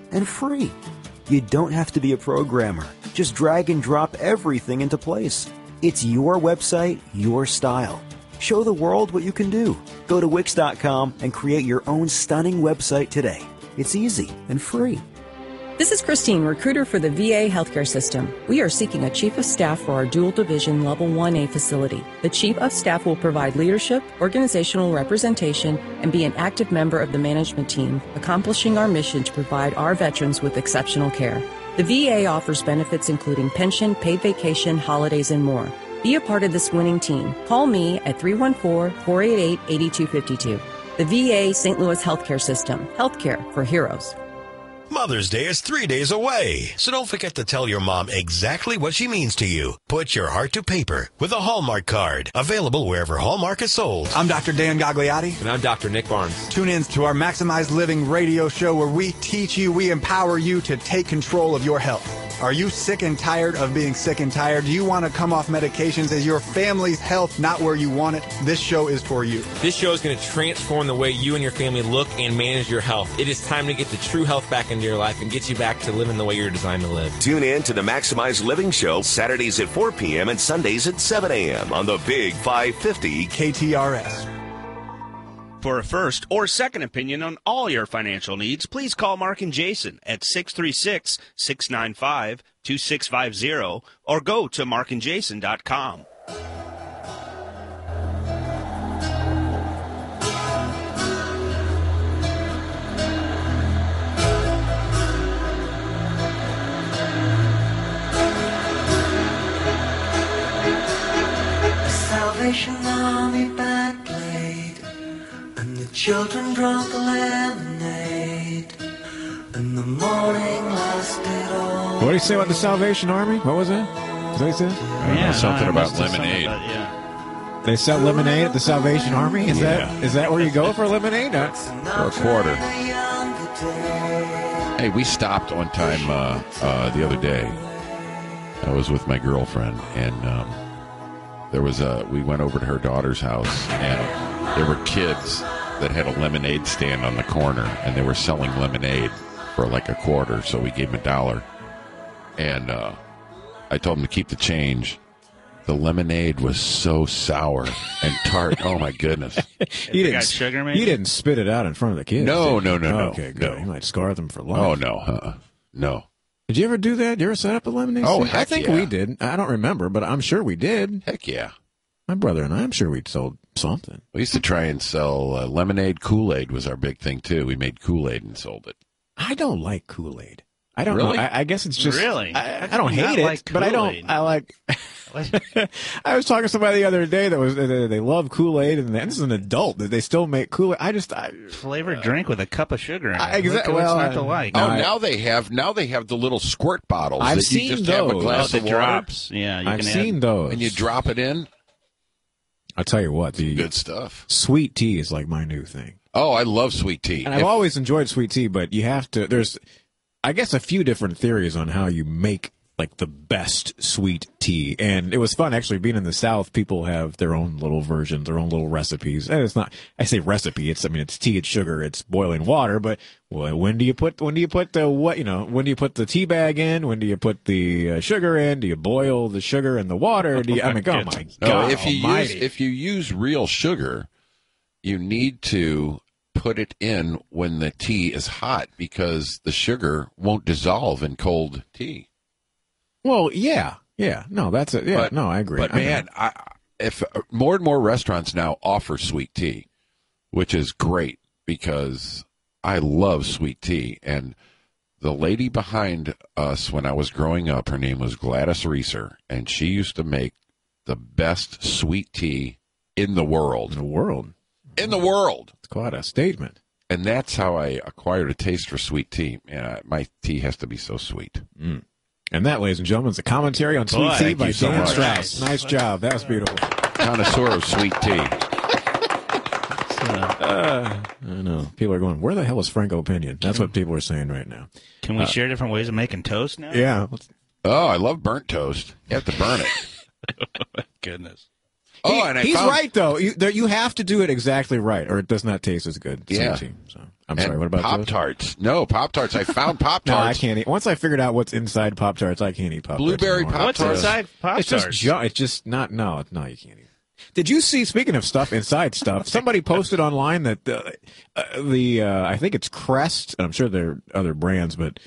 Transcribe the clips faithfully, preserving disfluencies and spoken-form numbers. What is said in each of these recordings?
and free. You don't have to be a programmer. Just drag and drop everything into place. It's your website, your style. Show the world what you can do. Go to Wix dot com and create your own stunning website today. It's easy and free. This is Christine, recruiter for the V A healthcare system. We are seeking a chief of staff for our dual division level one A facility. The chief of staff will provide leadership, organizational representation, and be an active member of the management team, accomplishing our mission to provide our veterans with exceptional care. The V A offers benefits including pension, paid vacation, holidays, and more. Be a part of this winning team. Call me at three one four, four eight eight, eight two five two. The V A Saint Louis Healthcare System. Healthcare for heroes. Mother's Day is three days away, so don't forget to tell your mom exactly what she means to you. Put your heart to paper with a Hallmark card, available wherever Hallmark is sold. I'm Doctor Dan Gagliardi. And I'm Doctor Nick Barnes. Tune in to our Maximize Living radio show where we teach you, we empower you to take control of your health. Are you sick and tired of being sick and tired? Do you want to come off medications? Is your family's health not where you want it? This show is for you. This show is going to transform the way you and your family look and manage your health. It is time to get the true health back into your life and get you back to living the way you're designed to live. Tune in to the Maximize Living Show Saturdays at four p.m. and Sundays at seven a.m. on the Big five fifty K T R S. For a first or second opinion on all your financial needs, please call Mark and Jason at six three six, six nine five, two six five zero or go to mark and jason dot com. The Salvation Army band played, and the children drank the lemonade, and the morning lasted all. What do you say about the Salvation Army? What was that? Is that what he said? I don't know, something about lemonade. About, yeah. They sell lemonade at the Salvation Army? Is Yeah. that is that where you go for lemonade? Uh, For a quarter. Hey, we stopped one time uh, uh, the other day. I was with my girlfriend, and um, there was a. We went over to her daughter's house, and there were kids that had a lemonade stand on the corner, and they were selling lemonade for like a quarter. So we gave them a dollar, and uh, I told them to keep the change. The lemonade was so sour and tart. Oh my goodness! you got didn't sugar, maybe? You didn't spit it out in front of the kids. No, did you? no, no, no, Okay, good. no. You might scar them for life. Oh no, uh-uh. no. Did you ever do that? Did you ever set up a lemonade Oh, stand? I heck think yeah. we did. I don't remember, but I'm sure we did. Heck yeah! My brother and I, I'm sure we sold something. We used to try and sell uh, lemonade. Kool-Aid was our big thing too. We made Kool-Aid and sold it. I don't like Kool-Aid. I don't Really? know. I, I guess it's just Really? I, How I don't can you hate not it, like but I Kool-Aid? don't. I like. I was talking to somebody the other day that was they, they love Kool-Aid, and this is an adult that they still make Kool-Aid. I just I, Flavored drink with a cup of sugar in it. I- exa- What- what's well, not to I- like? Oh, No, I- now they have now they have the little squirt bottles I've that seen you just have a those. glass oh, of the water drops. Yeah, you I've can seen add, those. and you drop it in. I'll tell you what, the Good stuff. sweet tea is like my new thing, Oh, I love sweet tea. and I've If- always enjoyed sweet tea. But you have to. There's, I guess, a few different theories on how you make like the best sweet tea. And it was fun actually being in the South. People have their own little versions, their own little recipes. And it's not, I say recipe. It's, I mean, it's tea, it's sugar, it's boiling water. But well, when do you put, when do you put the, what, you know, when do you put the tea bag in? When do you put the uh, sugar in? Do you boil the sugar and the water? Do you, I mean, oh my no, God. if you almighty. use if you use real sugar, you need to put it in when the tea is hot because the sugar won't dissolve in cold tea. Well, yeah, yeah. No, that's it. Yeah, But- no, I agree. But I know. man, I, if more and more restaurants now offer sweet tea, which is great because I love sweet tea. And the lady behind us when I was growing up, her name was Gladys Reeser, and she used to make the best sweet tea in the world. in the world, In the world. it's quite a statement. And that's how I acquired a taste for sweet tea. Yeah, my tea has to be so sweet. Mm. And that, ladies and gentlemen, is a commentary on sweet Boy, tea thank by you so Dan much. Strauss. Nice job. That was beautiful. Connoisseur of sweet tea. Uh, I know. People are going, where the hell is Franco Opinion? That's what people are saying right now. Can we Uh, share different ways of making toast now? Yeah. Oh, I love burnt toast. You have to burn it. Goodness. Oh, He- and I he's found- right though. You, there, you have to do it exactly right, or it does not taste as good. Yeah. Sweet tea. So I'm And sorry. What about Pop those? Tarts? No, Pop Tarts. I found Pop No, I Tarts. can't eat. Once I figured out what's inside Pop Tarts, I can't eat Pop Tarts. Blueberry anymore. Pop-Tarts. What's inside Pop It's just Tarts? ju- It's just not. No, no, you can't eat. Did you see? Speaking of stuff inside stuff, somebody posted online that the, uh, the uh, I think it's Crest. And I'm sure there are other brands, but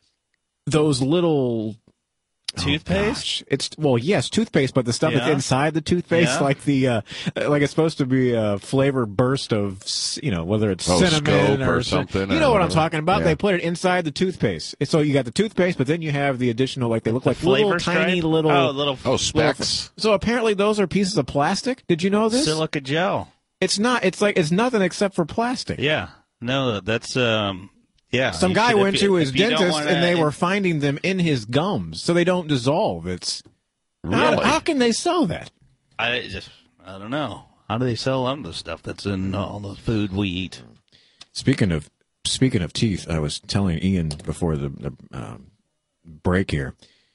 those little. Toothpaste? Oh, it's well, yes, toothpaste, but the stuff Yeah. that's inside the toothpaste, Yeah. like the uh, like it's supposed to be a flavor burst of, you know, whether it's Oh, cinnamon Scope or, or something You or know what I'm whatever. talking about? Yeah. They put it inside the toothpaste. So you got the toothpaste, but then you have the additional, like they look like little Flavor tiny stripe? little. Oh, little Oh, specks. So apparently those are pieces of plastic. Did you know this? silica gel. It's not. It's like it's nothing except for plastic. Yeah. No, that's um. Yeah. Some you guy should- went if you- to his if you don't dentist wanna- and they if- were finding them in his gums, so they don't dissolve. It's how, Really? how can they sell that? I just. I don't know. How do they sell them the stuff that's in all the food we eat? Speaking of speaking of teeth, I was telling Ian before the, the um, break here,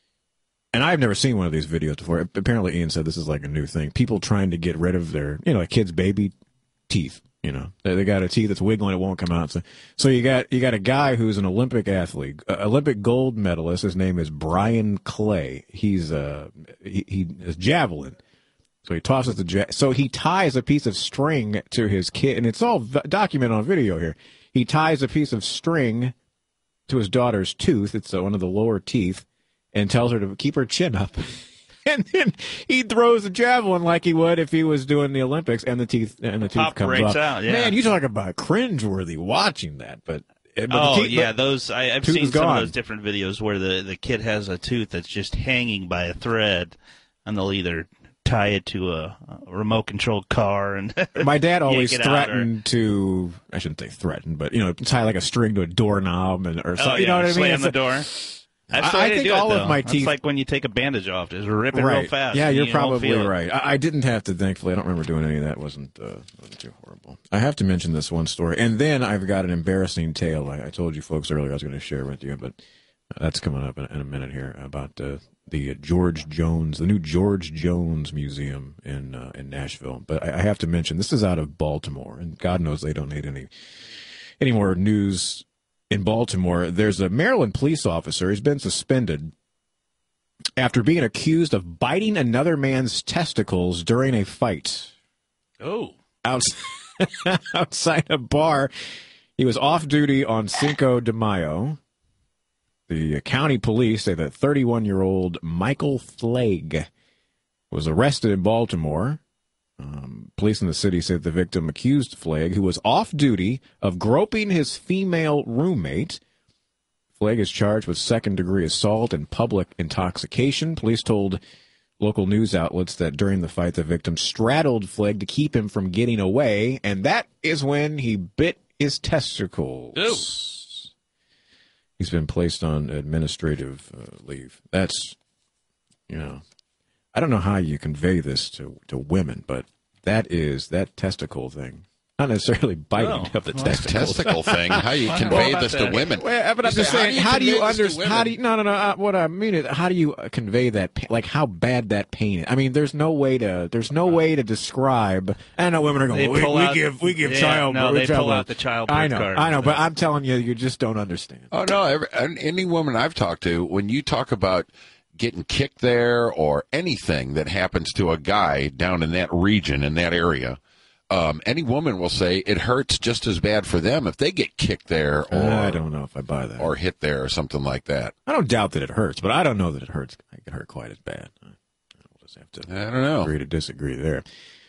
and I've never seen one of these videos before. Apparently, Ian said this is like a new thing. People trying to get rid of their, you know, like kids' baby teeth. You know, they, they got a teeth that's wiggling, it won't come out. So, so you got you got a guy who's an Olympic athlete, uh, Olympic gold medalist. His name is Brian Clay. He's uh he, he is javelin. So he tosses the ja- so he ties a piece of string to his kid, and it's all v- documented on video here. He ties a piece of string to his daughter's tooth. It's uh, one of the lower teeth, and tells her to keep her chin up. And then he throws the javelin like he would if he was doing the Olympics, and the teeth and the tooth Pop comes breaks off. out, yeah. Man, you talk about cringeworthy watching that, but. but Oh the teeth, yeah, but those I, I've tooth seen is some gone. of those different videos where the the kid has a tooth that's just hanging by a thread, and they'll either tie it to a, a remote controlled car and My dad always yank it out, or- threatened to, I shouldn't say threaten, but, you know, tie like a string to a doorknob and, or Oh, something. yeah, you know what I mean? slam It's the a- door. That's I- the way I to think do it, all of though. my That's teeth- like when you take a bandage off, just rip it right. real fast. Yeah, and you're you won't probably feel it. right. I, I didn't have to, thankfully. I don't remember doing any of that. It wasn't, uh, wasn't too horrible. I have to mention this one story. And then I've got an embarrassing tale I, I told you folks earlier I was going to share with you, but uh, that's coming up in, in a minute here about uh, the uh, George Jones, the new George Jones Museum in uh, in Nashville. But I, I have to mention, this is out of Baltimore, and God knows they don't need any any more news in Baltimore. There's a Maryland police officer. He's been suspended after being accused of biting another man's testicles during a fight. Oh. Outs- outside a bar. He was off duty on Cinco de Mayo. The county police say that thirty-one-year-old Michael Flagg was arrested in Baltimore. Um, police in the city said the victim accused Flagg, who was off duty, of groping his female roommate. Flagg is charged with second-degree assault and public intoxication. Police told local news outlets that during the fight, the victim straddled Flagg to keep him from getting away, and that is when he bit his testicles. Ew. He's been placed on administrative uh, leave. That's, you know, I don't know how you convey this to, to women, but that is that testicle thing. Not necessarily biting Oh, of the well, That testicles. testicle thing. How you Well, convey about this to that? women? Well, but I'm You just say, saying, how do you convey this to understand? How women? do you? No, no, no. Uh, what I mean is, how do you uh, convey that? Pain, like how bad that pain is? I mean, there's no way to. There's no way to describe. I know women are They going. We, pull we out- give. We give yeah, child. no, we they child pull out the childbirth I know. card. I know. But I'm telling you, you just don't understand. Oh no! Every, any woman I've talked to, when you talk about getting kicked there or anything that happens to a guy down in that region, in that area, um, any woman will say it hurts just as bad for them if they get kicked there or I don't know if I buy that. or hit there or something like that. I don't doubt that it hurts, but I don't know that it hurts. It can hurt quite as bad. We'll just have to. I don't know. Agree to disagree there.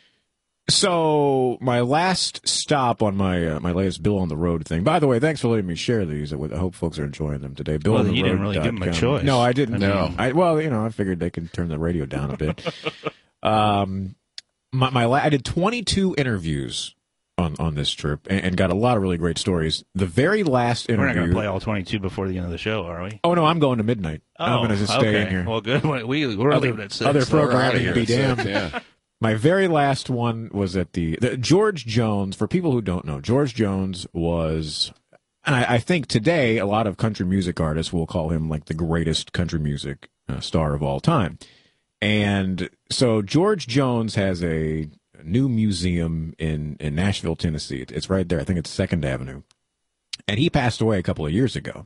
So my last stop on my uh, my latest Bill on the Road thing. By the way, thanks for letting me share these. I hope folks are enjoying them today. Bill Well, on the you road didn't really give them a dot com. choice. No, I didn't. I mean- I, well, you know, I figured they could turn the radio down a bit. um, my, my la- I did twenty-two interviews on, on this trip and, and got a lot of really great stories. The very last We're not interview. going to play all twenty-two before the end of the show, are we? Oh no, I'm going to midnight. I'm going to just stay okay. in here. Well, good. We, we're Other- leaving at six. other So we're programming outta here be at six, damned. Yeah. My very last one was at the, the George Jones. For people who don't know, George Jones was, and I, I think today a lot of country music artists will call him like the greatest country music uh, star of all time. And so George Jones has a new museum in, in Nashville, Tennessee. It's right there. I think it's Second Avenue. And he passed away a couple of years ago.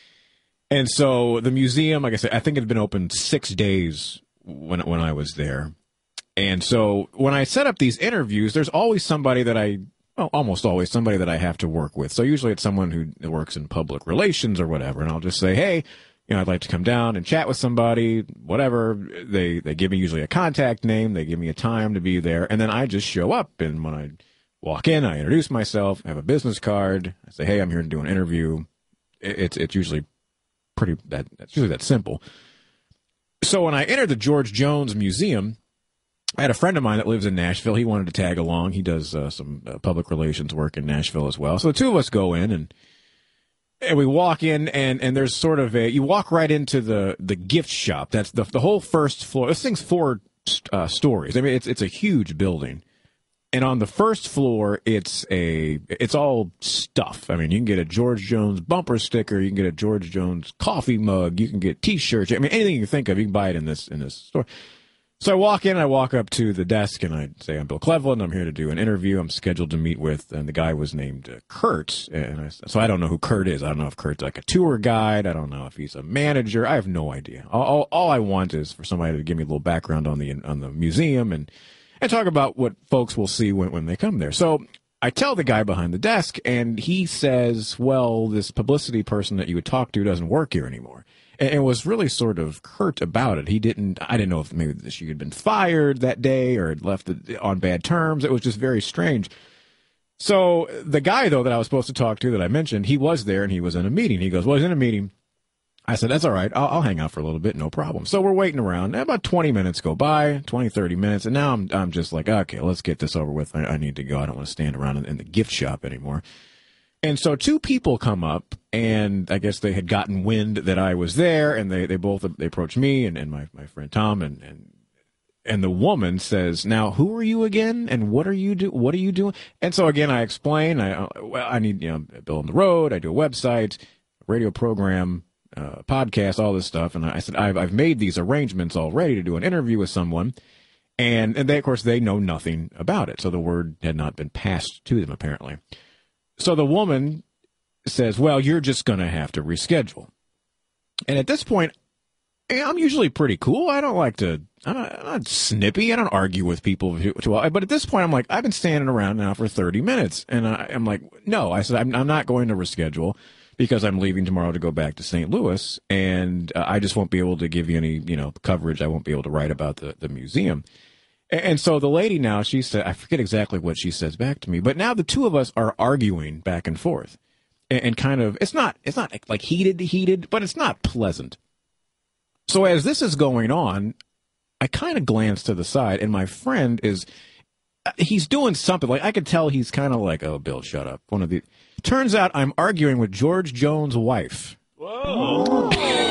And so the museum, like I said, I think it had been open six days when when I was there. And so when I set up these interviews, there's always somebody that I, well, almost always somebody that I have to work with. So usually it's someone who works in public relations or whatever. And I'll just say, hey, you know, I'd like to come down and chat with somebody, whatever. They they give me usually a contact name. They give me a time to be there. And then I just show up. And when I walk in, I introduce myself, I have a business card. I say, hey, I'm here to do an interview. It's it's usually pretty, that it's usually that simple. So when I entered the George Jones Museum, I had a friend of mine that lives in Nashville. He wanted to tag along. He does uh, some uh, public relations work in Nashville as well. So the two of us go in, and and we walk in, and, and there's sort of a, you walk right into the, the gift shop. That's the the whole first floor. This thing's four uh, stories. I mean, it's it's a huge building. And on the first floor, it's a it's all stuff. I mean, you can get a George Jones bumper sticker, you can get a George Jones coffee mug, you can get T-shirts. I mean, anything you can think of, you can buy it in this in this store. So I walk in, I walk up to the desk, and I say, I'm Bill Cleveland. I'm here to do an interview. I'm scheduled to meet with, and the guy was named uh, Kurt. And I, so I don't know who Kurt is. I don't know if Kurt's like a tour guide. I don't know if he's a manager. I have no idea. All, all, all I want is for somebody to give me a little background on the on the museum and and talk about what folks will see when, when they come there. So I tell the guy behind the desk, and he says, well, this publicity person that you would talk to doesn't work here anymore. And it was really sort of curt about it. He didn't, I didn't know if maybe she had been fired that day or had left on bad terms. It was just very strange. So the guy, though, that I was supposed to talk to that I mentioned, he was there and he was in a meeting. He goes, well, he's in a meeting. I said, that's all right. I'll, I'll hang out for a little bit. No problem. So we're waiting around. About twenty minutes go by, twenty, thirty minutes. And now I'm, I'm just like, okay, let's get this over with. I, I need to go. I don't want to stand around in, in the gift shop anymore. And so two people come up, and I guess they had gotten wind that I was there, and they, they both they approached me and, and my, my friend Tom, and, and and the woman says, now, who are you again, and what are you do what are you doing? And so again, I explain, I well, I need, you know, Bill on the road, I do a website, a radio program, uh, podcast, all this stuff, and I said, I've I've made these arrangements already to do an interview with someone, and and they, of course, they know nothing about it, so the word had not been passed to them apparently. So the woman says, well, you're just going to have to reschedule. And at this point, I'm usually pretty cool. I don't like to, I'm not, I'm not snippy. I don't argue with people too well. But at this point, I'm like, I've been standing around now for thirty minutes. And I, I'm like, no, I said, I'm, I'm not going to reschedule because I'm leaving tomorrow to go back to Saint Louis. And uh, I just won't be able to give you any, you know, coverage. I won't be able to write about the, the museum. And so the lady now, she said, I forget exactly what she says back to me, but now the two of us are arguing back and forth, and, and kind of, it's not, it's not like heated, heated, but it's not pleasant. So as this is going on, I kind of glance to the side, and my friend is, he's doing something, like I could tell he's kind of like, oh, Bill, shut up. One of the, turns out I'm arguing with George Jones' wife. Whoa.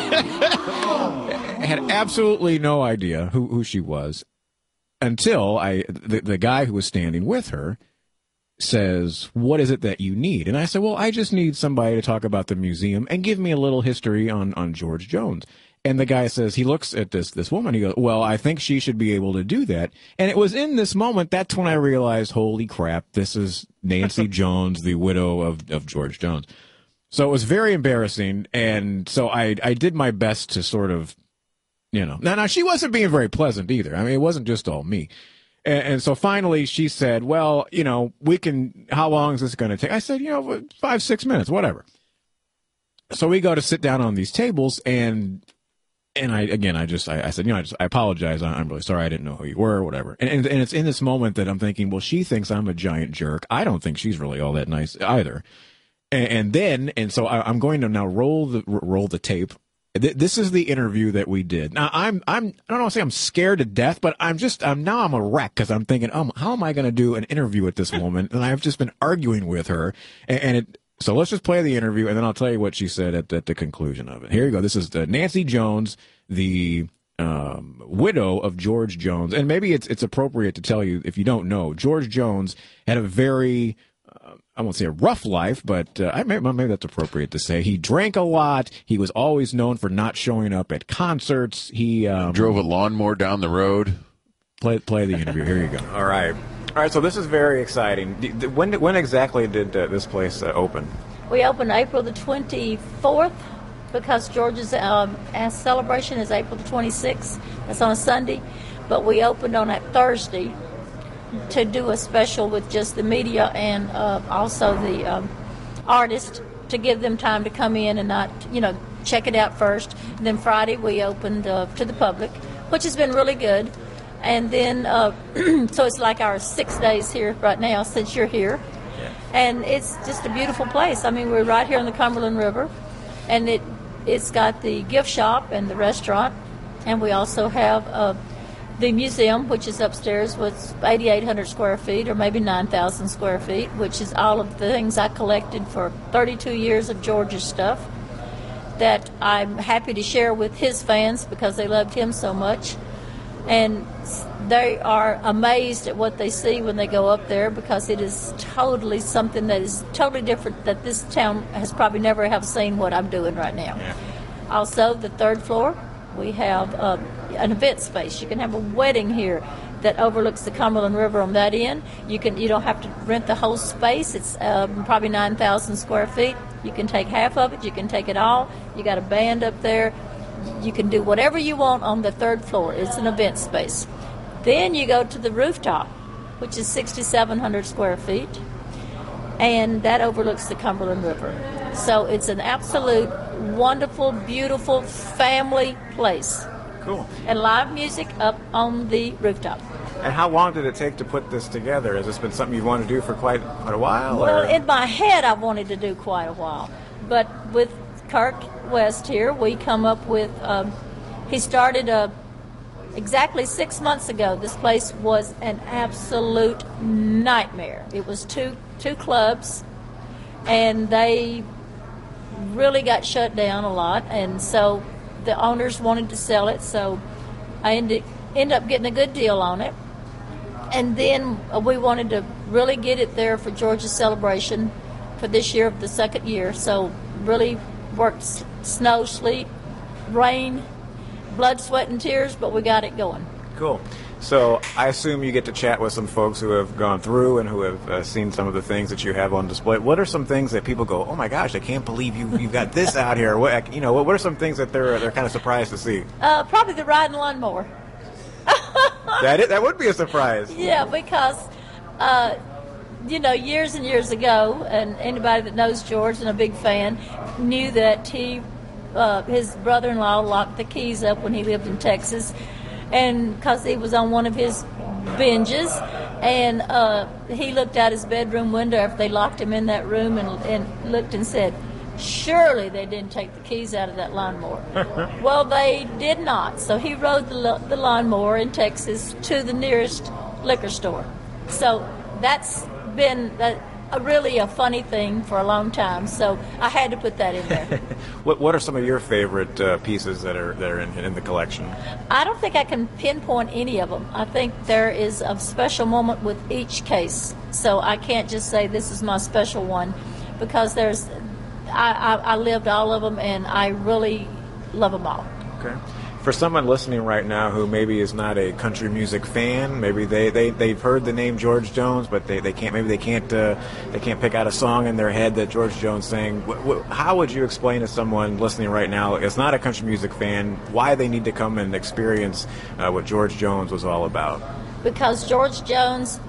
Had absolutely no idea who, who she was. Until I, the, the guy who was standing with her says, what is it that you need? And I said, well, I just need somebody to talk about the museum and give me a little history on, on George Jones. And the guy says, he looks at this, this woman, he goes, well, I think she should be able to do that. And it was in this moment, that's when I realized, holy crap, this is Nancy Jones, the widow of, of George Jones. So it was very embarrassing. And so I, I did my best to sort of, you know, now, now she wasn't being very pleasant either. I mean, it wasn't just all me. And, and so finally she said, well, you know, we can, how long is this going to take? I said, you know, five, six minutes, whatever. So we go to sit down on these tables, and, and I, again, I just, I, I said, you know, I just, I apologize. I'm really sorry. I didn't know who you were or whatever. And, and, and it's in this moment that I'm thinking, well, she thinks I'm a giant jerk. I don't think she's really all that nice either. And, and then, and so I, I'm going to now roll the, roll the tape. This is the interview that we did. Now, I'm, I'm, I don't want to say I'm scared to death, but I'm just, I'm now I'm a wreck because I'm thinking, oh, how am I going to do an interview with this woman? And I've just been arguing with her. And, and it, so let's just play the interview, and then I'll tell you what she said at, at the conclusion of it. Here you go. This is the Nancy Jones, the um, widow of George Jones. And maybe it's, it's appropriate to tell you, if you don't know, George Jones had a very I won't say a rough life, but uh, I may, maybe that's appropriate to say. He drank a lot. He was always known for not showing up at concerts. He um, drove a lawnmower down the road. Play, play the interview. Here you go. All right. All right, so this is very exciting. When when exactly did uh, this place uh, open? We opened April the twenty-fourth because George's um, celebration is April the twenty-sixth. That's on a Sunday. But we opened on that Thursday to do a special with just the media and uh, also the um, artists to give them time to come in and not, you know, check it out first. And then Friday we opened uh, to the public, which has been really good. And then, uh, so it's like our six days here right now since you're here. Yeah. And it's just a beautiful place. I mean, we're right here on the Cumberland River, and it, it's got the gift shop and the restaurant, and we also have uh, the museum, which is upstairs, with eighty-eight hundred square feet, or maybe nine thousand square feet, which is all of the things I collected for thirty-two years of George's stuff that I'm happy to share with his fans because they loved him so much. And they are amazed at what they see when they go up there because it is totally something that is totally different that this town has probably never have seen what I'm doing right now. Yeah. Also, the third floor, we have uh, an event space. You can have a wedding here that overlooks the Cumberland River on that end. You can you don't have to rent the whole space. It's um, probably nine thousand square feet. You can take half of it. You can take it all. You got a band up there. You can do whatever you want on the third floor. It's an event space. Then you go to the rooftop, which is sixty-seven hundred square feet, and that overlooks the Cumberland River. So it's an absolute wonderful, beautiful family place. Cool. And live music up on the rooftop. And how long did it take to put this together? Has this been something you've wanted to do for quite quite a while? Well, or? in my head, I wanted to do quite a while. But with Kirk West here, we come up with, um, he started a, exactly six months ago. This place was an absolute nightmare. It was two two clubs, and they really got shut down a lot, and so the owners wanted to sell it, so I ended, ended up getting a good deal on it. And then we wanted to really get it there for George's celebration for this year, of the second year, so really worked snow, sleet, rain, blood, sweat, and tears, but we got it going. Cool. So I assume you get to chat with some folks who have gone through and who have uh, seen some of the things that you have on display. What are some things that people go, oh my gosh, I can't believe you you've got this out here? What, you know, what are some things that they're they're kind of surprised to see? Uh, probably the riding lawnmower. that is, that would be a surprise. Yeah, because uh, you know, years and years ago, and anybody that knows George and a big fan knew that he uh, his brother-in-law locked the keys up when he lived in Texas. And because he was on one of his binges, and uh, he looked out his bedroom window after they locked him in that room and, and looked and said, surely they didn't take the keys out of that lawnmower. Well, they did not. So he rode the, the lawnmower in Texas to the nearest liquor store. So that's been that, a really a funny thing for a long time. So I had to put that in there. what What are some of your favorite uh, pieces that are that are in, in the collection? I don't think I can pinpoint any of them. I think there is a special moment with each case. So I can't just say this is my special one, because there's I, I, I lived all of them, and I really love them all. Okay. For someone listening right now who maybe is not a country music fan, maybe they, they, they've heard the name George Jones, but they, they can't maybe they can't uh, they can't pick out a song in their head that George Jones sang. Wh- wh- how would you explain to someone listening right now is not a country music fan why they need to come and experience uh, what George Jones was all about? Because George Jones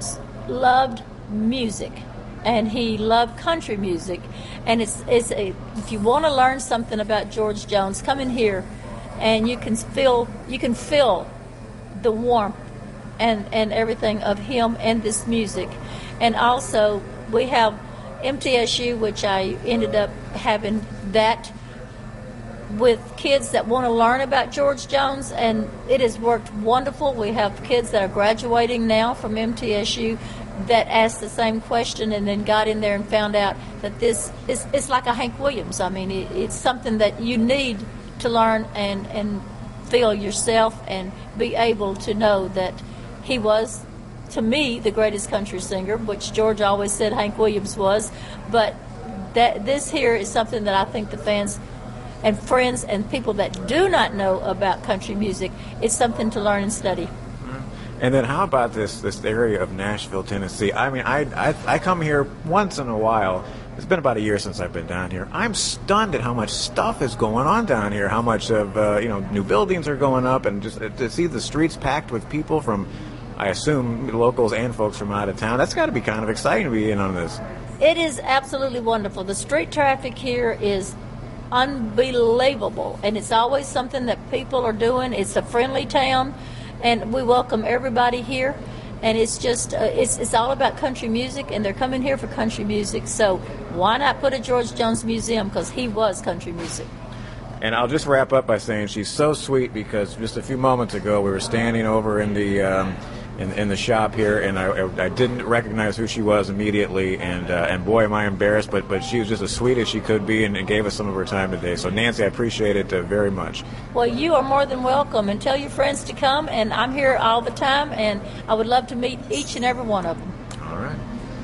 loved music, and he loved country music, and it's it's a, if you want to learn something about George Jones, come in here. And you can feel you can feel the warmth and, and everything of him and this music. And also we have M T S U, which I ended up having that with kids that want to learn about George Jones, and it has worked wonderful. We have kids that are graduating now from M T S U that asked the same question and then got in there and found out that this is it's like a Hank Williams. I mean, it, it's something that you need to learn and, and feel yourself and be able to know that he was to me, the greatest country singer, which George always said Hank Williams was. But that this here is something that I think the fans and friends and people that do not know about country music, it's something to learn and study. And then how about this this area of Nashville, Tennessee? I mean, I, I I come here once in a while. It's been about a year since I've been down here. I'm stunned at how much stuff is going on down here, how much of, uh, you know, new buildings are going up, and just to see the streets packed with people from, I assume, locals and folks from out of town. That's got to be kind of exciting to be in on this. It is absolutely wonderful. The street traffic here is unbelievable, and it's always something that people are doing. It's a friendly town, and we welcome everybody here. And it's just, uh, it's it's all about country music, and they're coming here for country music. So why not put a George Jones museum, because he was country music. And I'll just wrap up by saying she's so sweet, because just a few moments ago we were standing over in the um, in, in the shop here, and I, I didn't recognize who she was immediately, and uh, and boy am I embarrassed, but but she was just as sweet as she could be, and, and gave us some of her time today. So Nancy, I appreciate it uh, very much. Well, you are more than welcome, and tell your friends to come, and I'm here all the time, and I would love to meet each and every one of them. All right.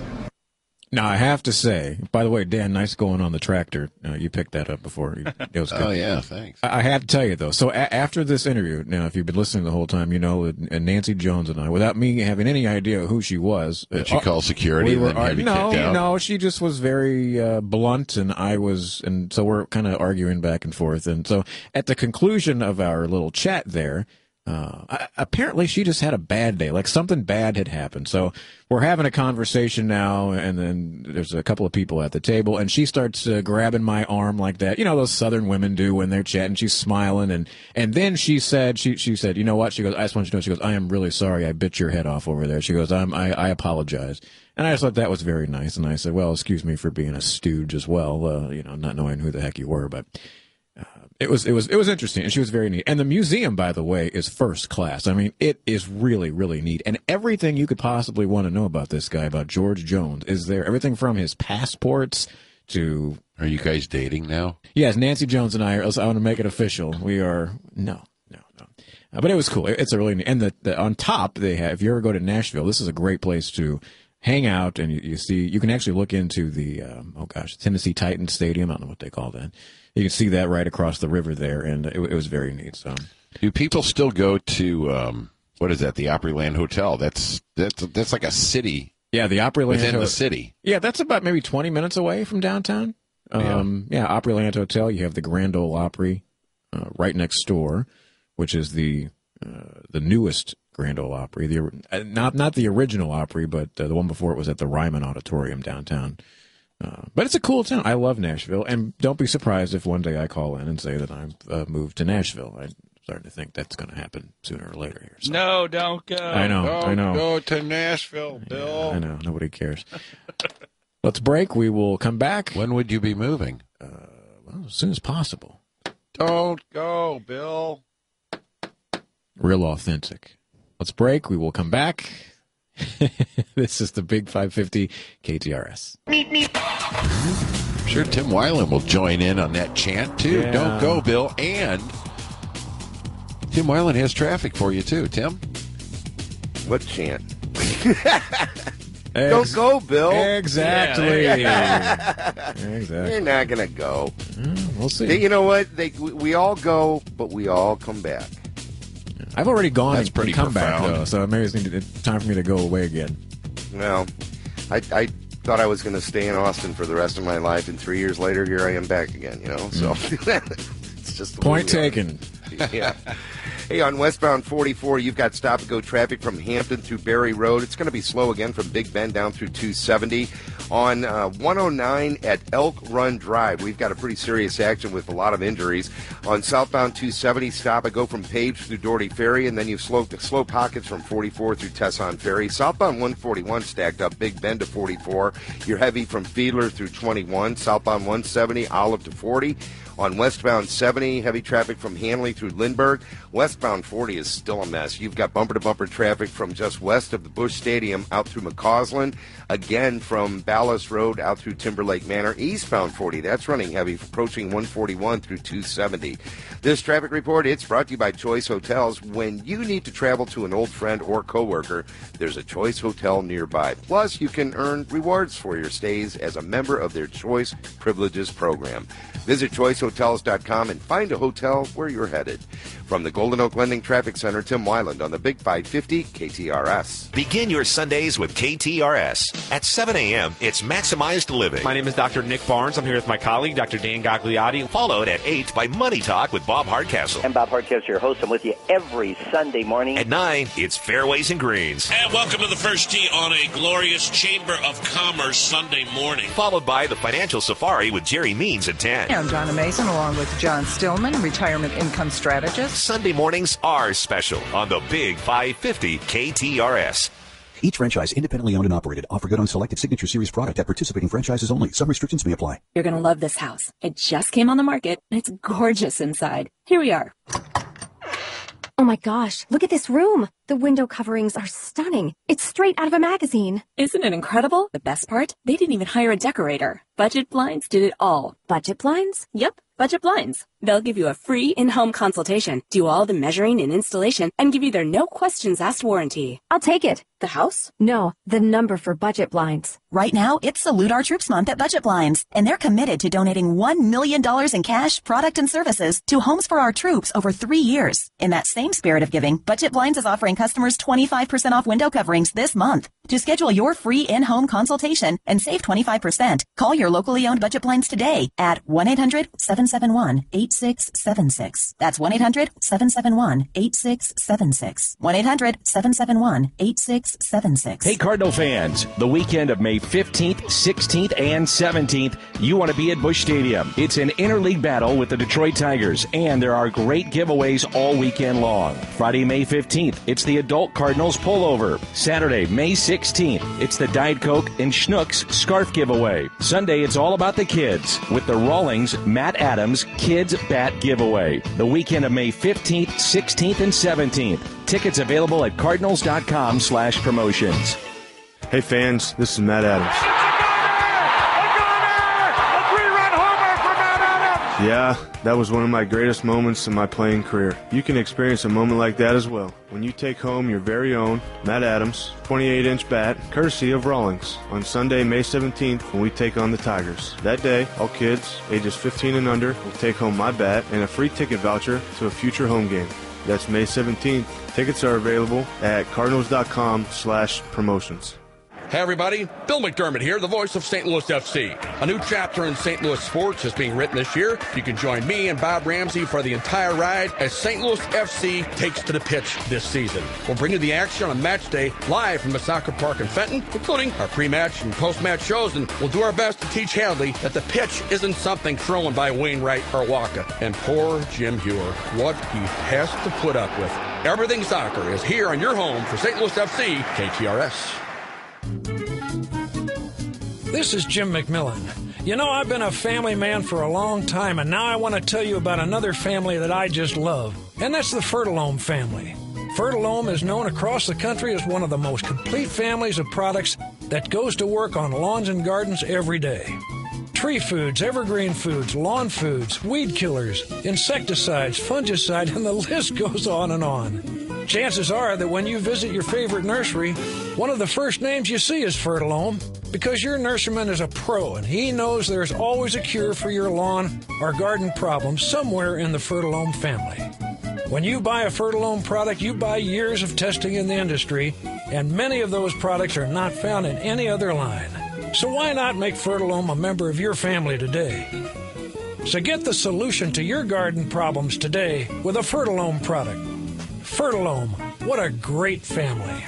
Now, I have to say, by the way, Dan, nice going on the tractor. Uh, you picked that up before. It was good. Oh, yeah, thanks. I, I have to tell you, though, so a- after this interview, now, if you've been listening the whole time, you know that uh, Nancy Jones and I, without me having any idea who she was. Did she uh, call security we and were, then have you no, kicked out? No, she just was very uh, blunt, and I was, and so we're kind of arguing back and forth. And so at the conclusion of our little chat there, Uh, I, apparently she just had a bad day, like something bad had happened. So we're having a conversation now, and then there's a couple of people at the table, and she starts uh, grabbing my arm like that. You know, those Southern women do when they're chatting. She's smiling, and, and then she said, she, she said, you know what? She goes, I just want you to know, she goes, I am really sorry I bit your head off over there. She goes, I'm, I, I apologize. And I just thought that was very nice. And I said, well, excuse me for being a stooge as well, uh, you know, not knowing who the heck you were, but Uh, it was it was it was interesting, and she was very neat. And the museum, by the way, is first class. I mean, it is really really neat, and everything you could possibly want to know about this guy, about George Jones, is there. Everything from his passports to. Are you guys dating now? Yes, Nancy Jones and I are. I want to make it official. We are. No, no, no. Uh, but it was cool. It, it's a really neat. And the, the on top they have. If you ever go to Nashville, this is a great place to hang out, and you, you see. You can actually look into the um, oh gosh, Tennessee Titans Stadium. I don't know what they call that. You can see that right across the river there, and it, it was very neat. So, do people still go to um, what is that? The Opryland Hotel. That's that's that's like a city. Yeah, the Opryland within Ho- the city. Yeah, that's about maybe twenty minutes away from downtown. Um, yeah. yeah, Opryland Hotel. You have the Grand Ole Opry uh, right next door, which is the uh, the newest Grand Ole Opry. The uh, not not the original Opry, but uh, the one before it was at the Ryman Auditorium downtown. Uh, but it's a cool town. I love Nashville, and don't be surprised if one day I call in and say that I've uh, moved to Nashville. I'm starting to think that's going to happen sooner or later here. So. No, don't go. I know, don't I know. Go to Nashville, Bill. Yeah, I know. Nobody cares. Let's break. We will come back. When would you be moving? Uh, well, as soon as possible. Don't go, Bill. Real authentic. Let's break. We will come back. This is the Big five fifty K T R S. I'm sure Tim Weiland will join in on that chant, too. Yeah. Don't go, Bill. And Tim Weiland has traffic for you, too. Tim? What chant? Ex- Don't go, Bill. Exactly. Yeah. Exactly. You're not going to go. Mm, we'll see. They, you know what? They, we, we all go, but we all come back. I've already gone That's and, pretty and come profound. back, though, so maybe it's, need to, it's time for me to go away again. Well, I, I thought I was going to stay in Austin for the rest of my life, and three years later, here I am back again, you know? So it's just the Point way we are. taken. Yeah. Hey, on westbound forty-four, you've got stop-and-go traffic from Hampton through Berry Road. It's going to be slow again from Big Bend down through two seventy. On uh, one oh nine at Elk Run Drive, we've got a pretty serious action with a lot of injuries. On southbound two seventy, stop-and-go from Page through Doherty Ferry, and then you slow, slow pockets from forty-four through Tesson Ferry. Southbound one forty-one stacked up Big Bend to forty-four. You're heavy from Fiedler through twenty-one. Southbound one seventy, Olive to forty. On westbound seventy, heavy traffic from Hanley through Lindbergh. Westbound forty is still a mess. You've got bumper-to-bumper traffic from just west of the Busch Stadium out through McCausland. Again, from Ballast Road out through Timberlake Manor. Eastbound forty, that's running heavy, approaching one forty-one through two seventy. This traffic report, it's brought to you by Choice Hotels. When you need to travel to an old friend or coworker, there's a Choice Hotel nearby. Plus, you can earn rewards for your stays as a member of their Choice Privileges program. Visit choice hotels dot com and find a hotel where you're headed. From the Golden Oak Lending Traffic Center, Tim Weiland on the Big five fifty K T R S. Begin your Sundays with K T R S. At seven a.m., it's Maximized Living. My name is Doctor Nick Barnes. I'm here with my colleague, Doctor Dan Gagliotti. Followed at eight by Money Talk with Bob Hardcastle. I'm Bob Hardcastle, your host. I'm with you every Sunday morning. At nine, it's Fairways and Greens. And welcome to the First Tee on a glorious Chamber of Commerce Sunday morning. Followed by the Financial Safari with Jerry Means at ten. I'm Donna Mason along with John Stillman, retirement income strategist. Sunday mornings are special on the Big five fifty K T R S. Each franchise independently owned and operated. Offer good on selected Signature Series product at participating franchises only. Some restrictions may apply. You're going to love this house. It just came on the market, and it's gorgeous inside. Here we are. Oh my gosh, look at this room. The window coverings are stunning. It's straight out of a magazine. Isn't it incredible? The best part? They didn't even hire a decorator. Budget Blinds did it all. Budget Blinds? Yep, Budget Blinds. They'll give you a free in-home consultation, do all the measuring and installation, and give you their no questions asked warranty. I'll take it. The house? No, the number for Budget Blinds. Right now, it's Salute Our Troops Month at Budget Blinds, and they're committed to donating one million dollars in cash, product, and services to Homes for Our Troops over three years. In that same spirit of giving, Budget Blinds is offering customers twenty-five percent off window coverings this month. To schedule your free in-home consultation and save twenty-five percent, call your locally owned Budget Blinds today at one eight hundred seven seven one eight six seven six. That's one eight hundred seven seven one eight six seven six. one eight hundred seven seven one eight six seven six. Hey, Cardinal fans, the weekend of May fifteenth, sixteenth, and seventeenth, you want to be at Busch Stadium. It's an interleague battle with the Detroit Tigers, and there are great giveaways all weekend long. Friday, May fifteenth, it's the Adult Cardinals Pullover. Saturday, May sixteenth, it's the Diet Coke and Schnucks Scarf giveaway. Sunday, it's all about the kids with the Rawlings Matt Adams Kids Bat giveaway. The weekend of May fifteenth, sixteenth, and seventeenth. Tickets available at cardinals.com slash promotions. Hey fans, this is Matt Adams. Yeah, that was one of my greatest moments in my playing career. You can experience a moment like that as well when you take home your very own Matt Adams twenty-eight inch bat, courtesy of Rawlings, on Sunday, May seventeenth, when we take on the Tigers. That day, all kids ages fifteen and under will take home my bat and a free ticket voucher to a future home game. That's May seventeenth. Tickets are available at cardinals.com slash promotions. Hey everybody, Bill McDermott here, the voice of Saint Louis F C. A new chapter in Saint Louis sports is being written this year. You can join me and Bob Ramsey for the entire ride as Saint Louis F C takes to the pitch this season. We'll bring you the action on match day live from the soccer park in Fenton, including our pre-match and post-match shows, and we'll do our best to teach Hadley that the pitch isn't something thrown by Wainwright or Waka. And poor Jim Hewer, what he has to put up with. Everything Soccer is here on your home for Saint Louis F C, K T R S. This is Jim McMillan. You know, I've been a family man for a long time, and now I want to tell you about another family that I just love, and that's the Fertilome family. Fertilome is known across the country as one of the most complete families of products that goes to work on lawns and gardens every day. Tree foods, evergreen foods, lawn foods, weed killers, insecticides, fungicide, and the list goes on and on. Chances are that when you visit your favorite nursery, one of the first names you see is Fertilome, because your nurseryman is a pro and he knows there's always a cure for your lawn or garden problems somewhere in the Fertilome family. When you buy a Fertilome product, you buy years of testing in the industry, and many of those products are not found in any other line. So why not make Fertilome a member of your family today? So get the solution to your garden problems today with a Fertilome product. Fertilome, what a great family.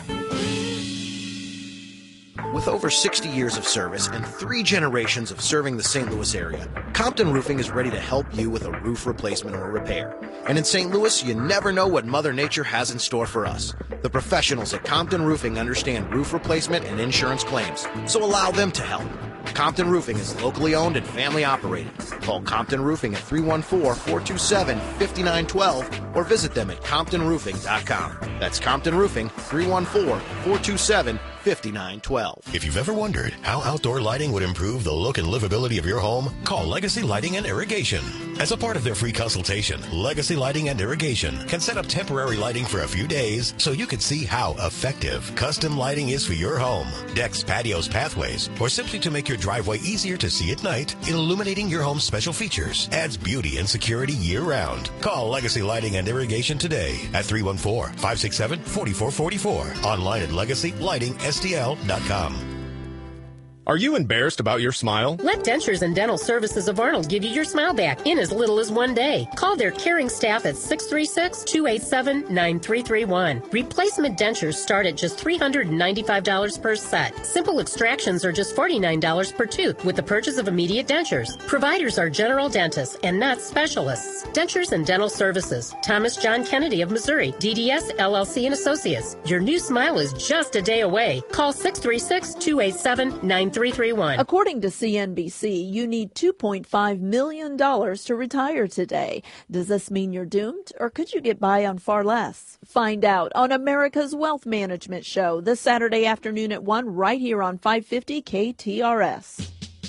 With over sixty years of service and three generations of serving the Saint Louis area, Compton Roofing is ready to help you with a roof replacement or repair. And in Saint Louis, you never know what Mother Nature has in store for us. The professionals at Compton Roofing understand roof replacement and insurance claims, so allow them to help. Compton Roofing is locally owned and family operated. Call Compton Roofing at three one four, four two seven, five nine one two or visit them at compton roofing dot com. That's Compton Roofing, three one four, four two seven, five nine one two. If you've ever wondered how outdoor lighting would improve the look and livability of your home, call Legacy Lighting and Irrigation. As a part of their free consultation, Legacy Lighting and Irrigation can set up temporary lighting for a few days so you can see how effective custom lighting is for your home. Decks, patios, pathways, or simply to make your driveway easier to see at night, illuminating your home's special features adds beauty and security year-round. Call Legacy Lighting and Irrigation today at three one four, five six seven, four four four four. Online at legacy lighting s t l dot com. Are you embarrassed about your smile? Let Dentures and Dental Services of Arnold give you your smile back in as little as one day. Call their caring staff at six three six, two eight seven, nine three three one. Replacement dentures start at just three hundred ninety-five dollars per set. Simple extractions are just forty-nine dollars per tooth with the purchase of immediate dentures. Providers are general dentists and not specialists. Dentures and Dental Services. Thomas John Kennedy of Missouri. D D S L L C and Associates. Your new smile is just a day away. Call six three six, two eight seven, nine three three one. According to C N B C, you need two point five million dollars to retire today. Does this mean you're doomed, or could you get by on far less? Find out on America's Wealth Management Show this Saturday afternoon at one right here on five fifty K T R S.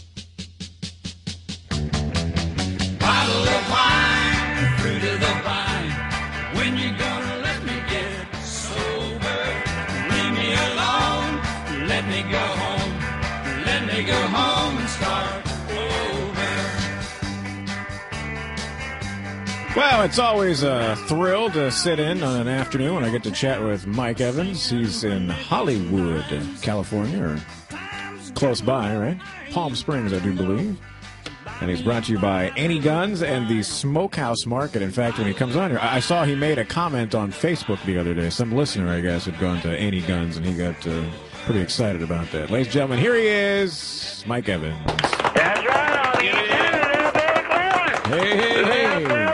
Bottle of wine, fruit of the vine. When you gonna let me get sober? Leave me alone, let me go home. Let me go home and start over. Well, it's always a thrill to sit in on an afternoon when I get to chat with Mike Evans. He's in Hollywood, California, or close by, right? Palm Springs, I do believe. And he's brought to you by Any Guns and the Smokehouse Market. In fact, when he comes on here, I saw he made a comment on Facebook the other day. Some listener, I guess, had gone to Any Guns, and he got uh, pretty excited about that. Ladies and gentlemen, here he is, Mike Evans. That's right, on the Hey, hey, hey.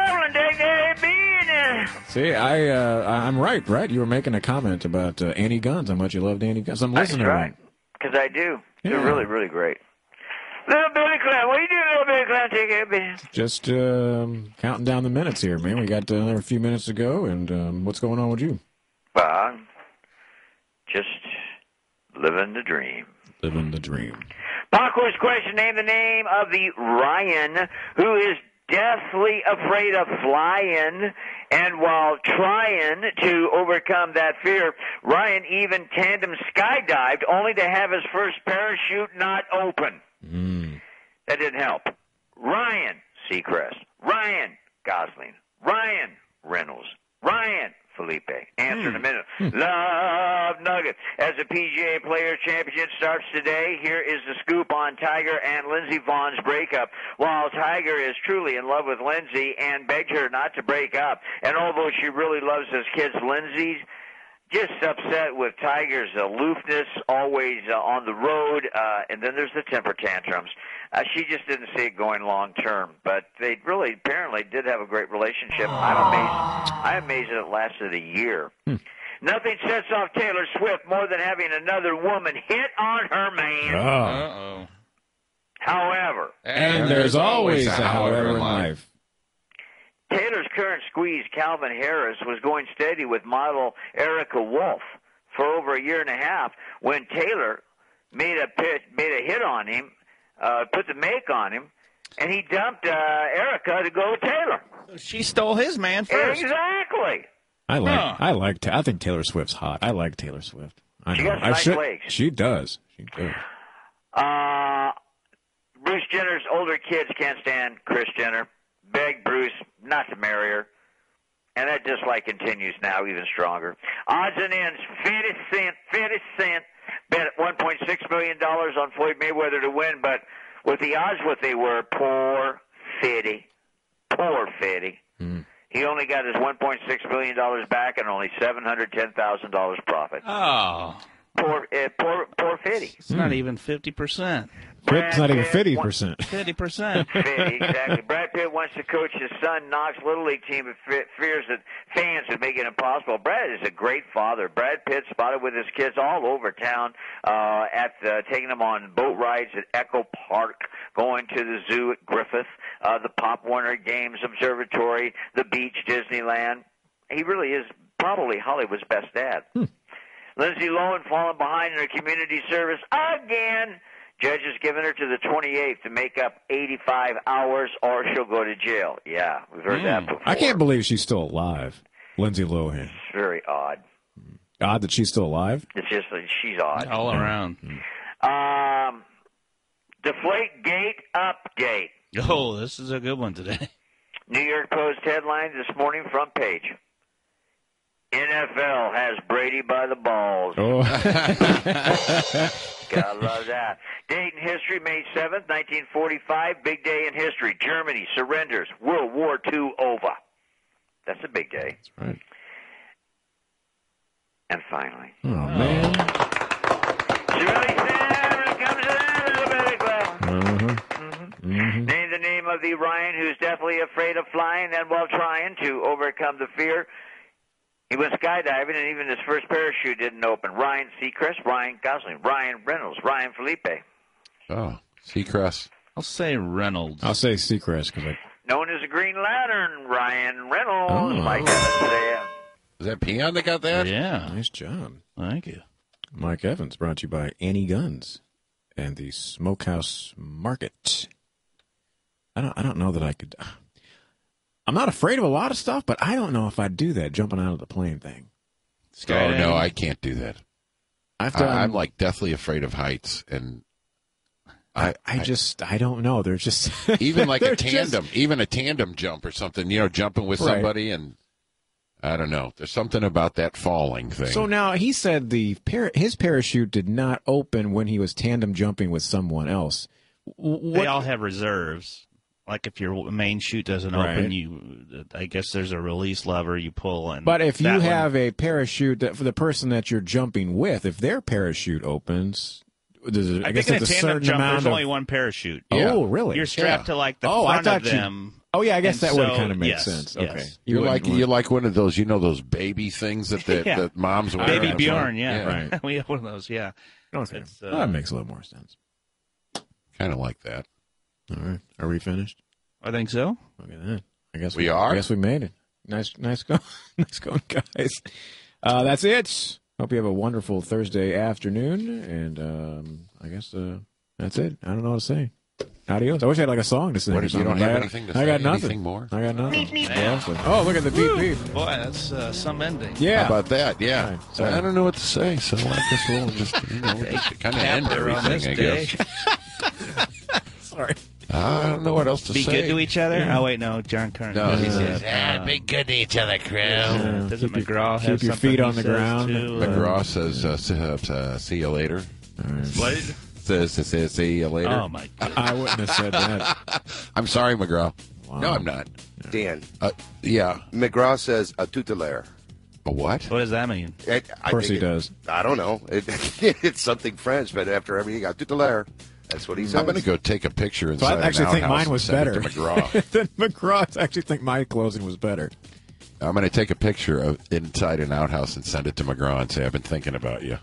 See, I, uh, I'm right, right? You were making a comment about uh, Any Guns, how much you loved Any Guns. I'm listening. That's right, because I do. Yeah. They're really, really great. Little Billy Clown, what are you doing, Little Billy Clown? Take care, baby. Just um, counting down the minutes here, man. We got uh, another few minutes to go, and um, what's going on with you? Well, just living the dream. Living the dream. Pop quiz question, name the name of the Ryan who is deathly afraid of flying, and while trying to overcome that fear, Ryan even tandem skydived only to have his first parachute not open. Mm. That didn't help. Ryan Seacrest, Ryan Gosling, Ryan Reynolds, Ryan Felipe. Answer in a minute. Love Nugget. As the P G A Player Championship starts today, here is the scoop on Tiger and Lindsey Vonn's breakup. While Tiger is truly in love with Lindsey and begged her not to break up, and although she really loves his kids, Lindsey's just upset with Tiger's aloofness, always uh, on the road, uh, and then there's the temper tantrums. Uh, she just didn't see it going long term, but they really apparently did have a great relationship. I'm amazed. I'm amazed that it lasted a year. Hmm. Nothing sets off Taylor Swift more than having another woman hit on her man. Oh. Uh-oh. However, and, and there's, there's always a however in life. Taylor's current squeeze, Calvin Harris, was going steady with model Erica Wolf for over a year and a half when Taylor made a pitch, made a hit on him, uh, put the make on him, and he dumped uh, Erica to go with Taylor. She stole his man first. Exactly. I like. Huh. I like. I think Taylor Swift's hot. I like Taylor Swift. I She know. got I nice should, legs. She does. She does. Uh, Bruce Jenner's older kids can't stand Kris Jenner. Beg Bruce not to marry her. And that dislike continues now even stronger. Odds and ends, fifty cent, fifty cent. Bet one point six million dollars on Floyd Mayweather to win, but with the odds what they were, poor fifty. Poor fifty. Mm. He only got his one point six million dollars back and only seven hundred ten thousand dollars profit. Oh. poor, uh, poor, poor Fitty. It's not even fifty percent. It's not even fifty percent. fifty percent. Fitty, exactly. Brad Pitt wants to coach his son Knox Little League team, but fe- fears that fans would make it impossible. Brad is a great father. Brad Pitt spotted with his kids all over town, uh, at the, taking them on boat rides at Echo Park, going to the zoo at Griffith, uh, the Pop Warner Games Observatory, the beach, Disneyland. He really is probably Hollywood's best dad. Hmm. Lindsay Lohan falling behind in her community service again. Judge has given her to the twenty-eighth to make up eighty-five hours, or she'll go to jail. Yeah, we've heard Mm. that before. I can't believe she's still alive. Lindsay Lohan. It's very odd. Odd that she's still alive? It's just that she's odd. All around. Um, Deflate Gate Update. Oh, this is a good one today. New York Post headline this morning, front page. N F L has Brady by the balls. Oh. Gotta love that. Date in history, May seventh, nineteen forty-five. Big day in history. Germany surrenders. World War Two over. That's a big day. That's right. And finally. Oh, man. Shirley Sam comes to that little bit of class. Mm-hmm. Mm-hmm. Name the name of the Ryan who's definitely afraid of flying, and while trying to overcome the fear, he went skydiving, and even his first parachute didn't open. Ryan Seacrest, Ryan Gosling, Ryan Reynolds, Ryan Felipe. Oh, Seacrest. I'll say Reynolds. I'll say Seacrest because I. Known as the Green Lantern, Ryan Reynolds. Oh. Mike Evans today. Is that Peon that got that? Yeah. Nice job. Thank you. Mike Evans, brought to you by Annie Guns and the Smokehouse Market. I don't. I don't know that I could. I'm not afraid of a lot of stuff, but I don't know if I'd do that jumping out of the plane thing. Oh, no, I can't do that. I've done, I, I'm like deathly afraid of heights, and I, I just I don't know. They're just even like a they're just- tandem, even a tandem jump or something. You know, jumping with Right. somebody, and I don't know. There's something about that falling thing. So now he said the par- his parachute did not open when he was tandem jumping with someone else. W- They what- all have reserves. Like if your main chute doesn't Right. open, you, I guess there's a release lever you pull. And But if you that one- have a parachute that for the person that you're jumping with, if their parachute opens, does it, I, I guess think in a it's a tandem certain jump, amount there's of. only one parachute. Oh, really? You're strapped Yeah. to like the oh, I front thought of you- them. Oh, yeah, I guess and that would so- kind of make yes, sense. yes. Okay, You're like wouldn't you're want- like one of those, you know, those baby things that the, Yeah. that moms wear. Baby That's Bjorn, right. yeah. Right. we have one of those, yeah. Okay, It's, uh, well, that makes a little more sense. Kind of like that. All right, are we finished? I think so. Look at that. I guess We we, are? I guess we made it. Nice, nice go, nice going, guys. Uh, that's it. Hope you have a wonderful Thursday afternoon, and um, I guess uh, that's it. I don't know what to say. Adios. I wish I had like a song to sing. What, or you something. don't have I got- anything to I say? got nothing. Anything more? I got nothing. Beep. Yeah, so- oh, look at the beep beep. Boy, that's uh, some ending. Yeah. How about that? Yeah. Right, so- I don't know what to say, so I guess we'll just, you know, just kind of end Pepper on everything, I this guess. Sorry. I don't know what else to Be say. good to each other? Oh, wait, no. John Kern. No, he Uh, says, uh, be good to each other, crew. Yeah. Doesn't Keep your- McGraw keep have your something feet he on the says ground. too? Uh, McGraw says, uh, s- uh, see you later. What? Says, says, see you later. Oh, my God. I wouldn't have said that. I'm sorry, McGraw. Wow. No, I'm not. Dan, Uh, yeah. McGraw says a tutelaire. A what? What does that mean? It, I Of course think he it- does. I don't know. It, it's something French, but after everything, a tutelaire. That's what he says. I'm going to go take a picture So inside I actually an think outhouse mine and was send better it to McGraw. than McGraw. I actually think my closing was better. I'm going to take a picture of inside an outhouse and send it to McGraw and say, I've been thinking about you.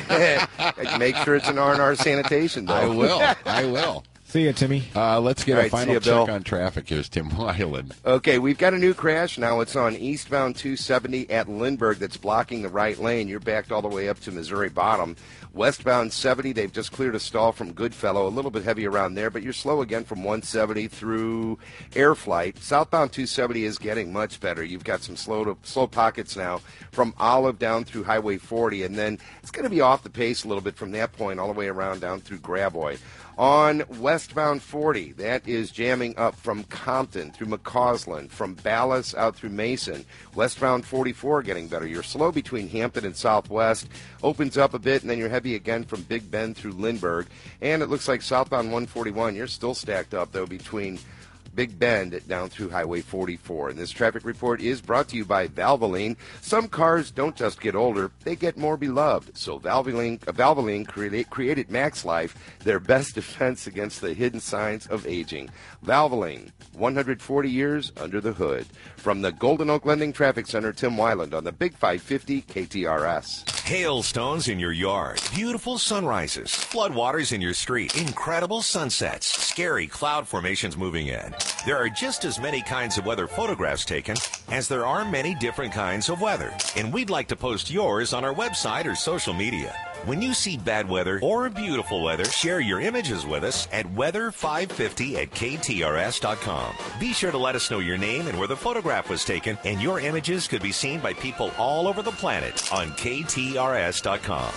Make sure it's an R and R sanitation, though. I will. I will. See ya, Timmy. Uh, let's get All a right, see final ya, check Bill. on traffic. Here's Tim Weiland. Okay, we've got a new crash. Now it's on eastbound two seventy at Lindbergh that's blocking the right lane. You're backed all the way up to Missouri Bottom. Westbound seventy, they've just cleared a stall from Goodfellow. A little bit heavy around there, but you're slow again from one seventy through Air Flight. Southbound two seventy is getting much better. You've got some slow to, slow pockets now from Olive down through Highway forty, and then it's going to be off the pace a little bit from that point all the way around down through Graboy. On westbound forty, that is jamming up from Compton through McCausland, from Ballas out through Mason. Westbound forty-four getting better. You're slow between Hampton and Southwest. Opens up a bit, and then you're heavy again from Big Bend through Lindbergh. And it looks like southbound one forty-one, you're still stacked up, though, between Big Bend down through Highway forty-four. And this traffic report is brought to you by Valvoline. Some cars don't just get older, they get more beloved. So Valvoline, uh, Valvoline create, created Max Life, their best defense against the hidden signs of aging. Valvoline, one hundred forty years under the hood. From the Golden Oak Lending Traffic Center, Tim Weiland on the Big five fifty K T R S. Hailstones in your yard, beautiful sunrises, floodwaters in your street, incredible sunsets, scary cloud formations moving in. There are just as many kinds of weather photographs taken as there are many different kinds of weather. And we'd like to post yours on our website or social media. When you see bad weather or beautiful weather, share your images with us at weather five fifty at K T R S dot com. Be sure to let us know your name and where the photograph was taken, and your images could be seen by people all over the planet on K T R S dot com.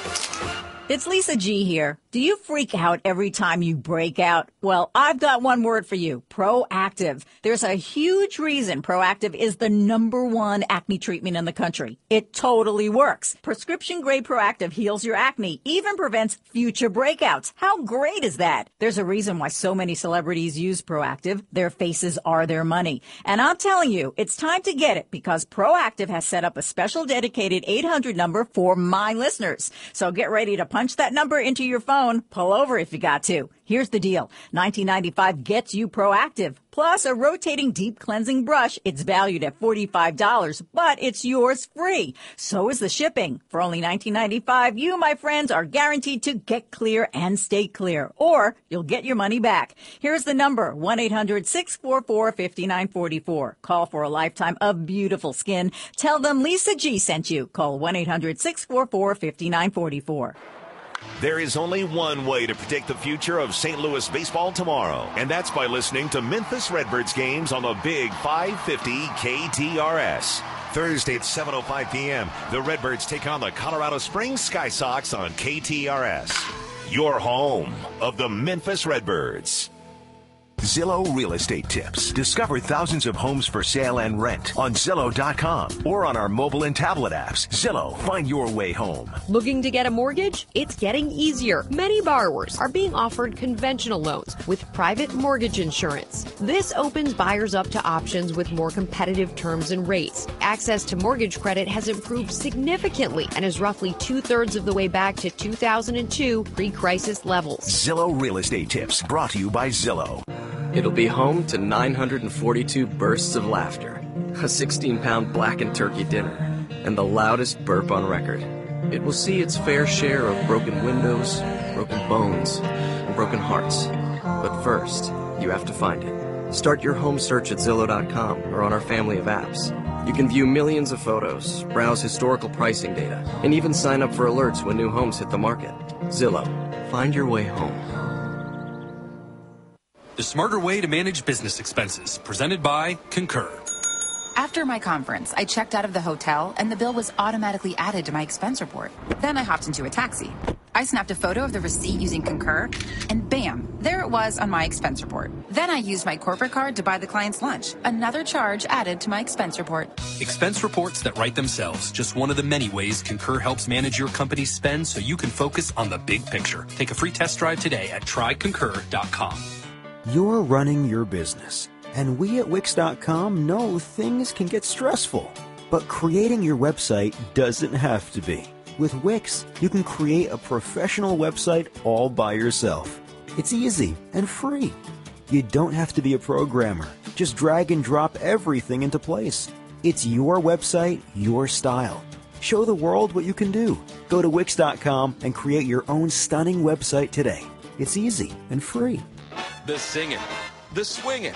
It's Lisa G here. Do you freak out every time you break out? Well, I've got one word for you, Proactiv. There's a huge reason Proactiv is the number one acne treatment in the country. It totally works. Prescription-grade Proactiv heals your acne, even prevents future breakouts. How great is that? There's a reason why so many celebrities use Proactiv. Their faces are their money. And I'm telling you, it's time to get it because Proactiv has set up a special dedicated eight hundred number for my listeners. So get ready to punch that number into your phone. Pull over if you got to. Here's the deal. nineteen ninety-five gets you Proactiv, plus a rotating deep cleansing brush. It's valued at forty-five dollars, but it's yours free. So is the shipping. For only nineteen ninety-five, you, my friends, are guaranteed to get clear and stay clear, or you'll get your money back. Here's the number, one eight hundred six four four five nine four four. Call for a lifetime of beautiful skin. Tell them Lisa G sent you. Call one eight hundred six four four five nine four four. There is only one way to predict the future of Saint Louis baseball tomorrow, and that's by listening to Memphis Redbirds games on the Big five fifty K T R S. Thursday at seven oh five p.m., the Redbirds take on the Colorado Springs Sky Sox on K T R S. Your home of the Memphis Redbirds. Zillow Real Estate Tips. Discover thousands of homes for sale and rent on Zillow dot com or on our mobile and tablet apps. Zillow, find your way home. Looking to get a mortgage? It's getting easier. Many borrowers are being offered conventional loans with private mortgage insurance. This opens buyers up to options with more competitive terms and rates. Access to mortgage credit has improved significantly and is roughly two-thirds of the way back to two thousand two pre-crisis levels. Zillow Real Estate Tips, brought to you by Zillow. It'll be home to nine hundred forty-two bursts of laughter, a sixteen pound blackened turkey dinner, and the loudest burp on record. It will see its fair share of broken windows, broken bones, and broken hearts. But first, you have to find it. Start your home search at Zillow dot com or on our family of apps. You can view millions of photos, browse historical pricing data, and even sign up for alerts when new homes hit the market. Zillow. Find your way home. The smarter way to manage business expenses, presented by Concur. After my conference, I checked out of the hotel and the bill was automatically added to my expense report. Then I hopped into a taxi. I snapped a photo of the receipt using Concur, and bam, there it was on my expense report. Then I used my corporate card to buy the client's lunch. Another charge added to my expense report. Expense reports that write themselves. Just one of the many ways Concur helps manage your company's spend so you can focus on the big picture. Take a free test drive today at try concur dot com. You're running your business, and we at Wix dot com know things can get stressful. But creating your website doesn't have to be. With Wix, you can create a professional website all by yourself. It's easy and free. You don't have to be a programmer. Just drag and drop everything into place. It's your website, your style. Show the world what you can do. Go to Wix dot com and create your own stunning website today. It's easy and free. The singing, the swinging,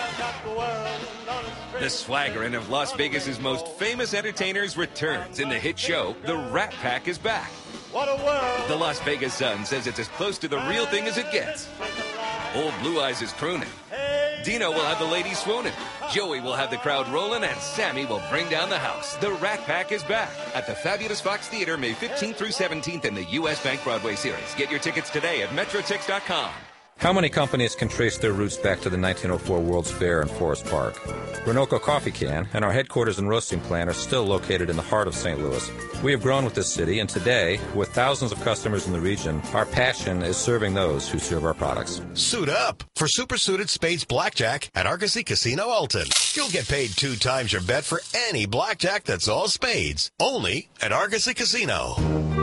the swaggering of Las Vegas's most famous entertainers returns in the hit show, The Rat Pack is Back. What a world! The Las Vegas Sun says it's as close to the real thing as it gets. Old Blue Eyes is crooning. Dino will have the ladies swooning. Joey will have the crowd rolling, and Sammy will bring down the house. The Rat Pack is back at the Fabulous Fox Theater May fifteenth through seventeenth in the U S Bank Broadway series. Get your tickets today at Metrotix dot com. How many companies can trace their roots back to the nineteen oh four World's Fair in Forest Park? Renoco Coffee can, and our headquarters and roasting plant are still located in the heart of Saint Louis. We have grown with this city, and today, with thousands of customers in the region, our passion is serving those who serve our products. Suit up for Super Suited Spades Blackjack at Argosy Casino Alton. You'll get paid two times your bet for any blackjack that's all spades. Only at Argosy Casino.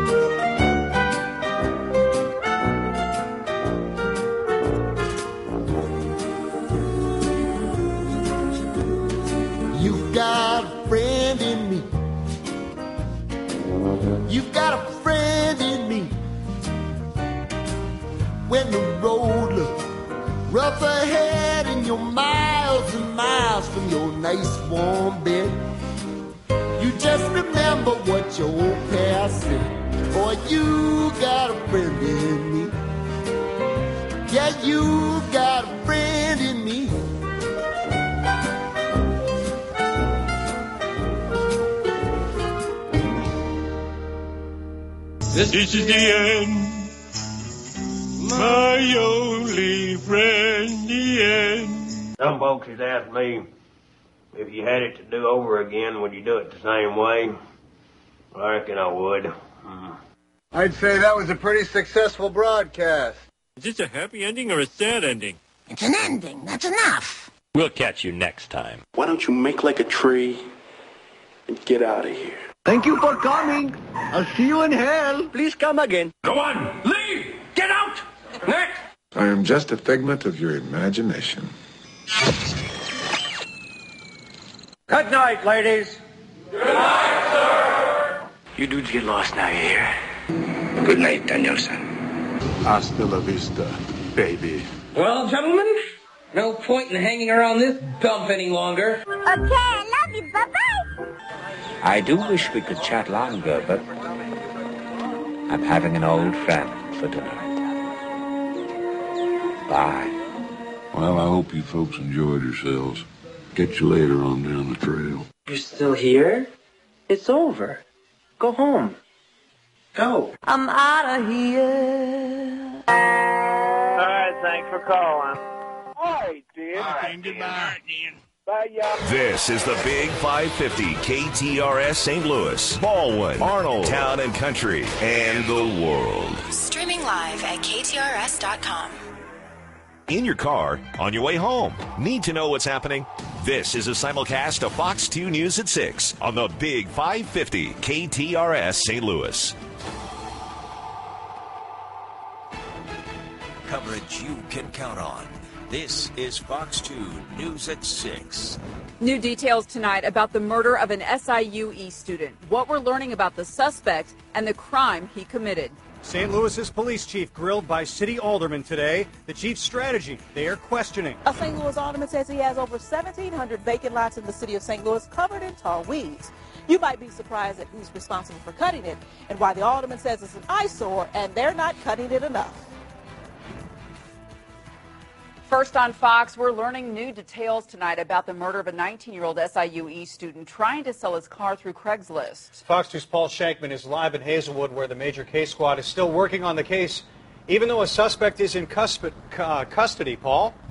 You've got a friend in me. You've got a friend in me. When the road looks rough ahead and you're miles and miles from your nice warm bed, you just remember what your old past said. Boy, you got a friend in me. Yeah, you got a friend in me. This is the end, my only friend, the end. Some folks has asked me if you had it to do over again, would you do it the same way? Well, I reckon I would. Mm. I'd say that was a pretty successful broadcast. Is this a happy ending or a sad ending? It's an ending. That's enough. We'll catch you next time. Why don't you make like a tree and get out of here? Thank you for coming. I'll see you in hell. Please come again. Go on, leave! Get out! Next! I am just a figment of your imagination. Good night, ladies. Good night, sir! You dudes get lost now, you hear? Good night, Danielson. Hasta la vista, baby. Well, gentlemen, no point in hanging around this dump any longer. Okay, I love you. Bye-bye. I do wish we could chat longer, but I'm having an old friend for dinner. Bye. Well, I hope you folks enjoyed yourselves. Get you later on down the trail. You're still here? It's over. Go home. Go. I'm out of here. All right, thanks for calling. All right, Dan. All right, goodbye. Bye, y'all. This is the Big five fifty K T R S Saint Louis, Baldwin, Arnold, Town and Country, and the world. Streaming live at K T R S dot com. In your car, on your way home. Need to know what's happening? This is a simulcast of Fox two News at six on the Big five fifty K T R S Saint Louis. Coverage you can count on. This is Fox two News at six. New details tonight about the murder of an S I U East student, what we're learning about the suspect, and the crime he committed. Saint Louis's police chief grilled by city aldermen today. The chief's strategy they are questioning. A Saint Louis alderman says he has over seventeen hundred vacant lots in the city of Saint Louis covered in tall weeds. You might be surprised at who's responsible for cutting it and why the alderman says it's an eyesore and they're not cutting it enough. First on Fox, we're learning new details tonight about the murder of a nineteen-year-old S I U East student trying to sell his car through Craigslist. Fox two's Paul Shankman is live in Hazelwood, where the major case squad is still working on the case, even though a suspect is in custody. Uh, custody, Paul?